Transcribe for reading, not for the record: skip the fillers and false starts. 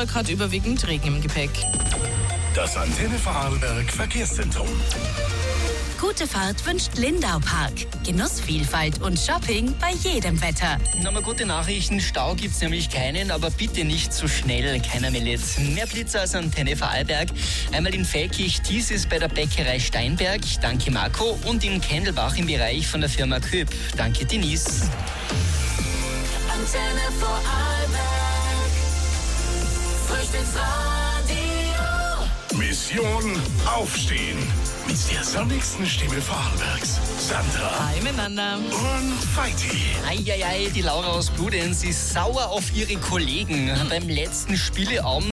Donnerstag hat überwiegend Regen im Gepäck. Das Antenne Vorarlberg Verkehrszentrum. Gute Fahrt wünscht Lindau Park. Genussvielfalt und Shopping bei jedem Wetter. Nochmal gute Nachrichten, Stau gibt's nämlich keinen, aber bitte nicht zu schnell, keiner meldet. Mehr Blitzer als Antenne Vorarlberg. Einmal in Feldkirch, dies ist bei der Bäckerei Steinberg, danke Marco, und in Kendelbach im Bereich von der Firma Köp, danke Denise. Antenne Vorarlberg, Frühstücksradio. Mission Aufstehen. Mit der sonnigsten Stimme Vorarlbergs. Sandra Hi miteinander. und Feiti. Eieiei, die Laura aus Bludenz ist sauer auf ihre Kollegen. Beim letzten Spieleabend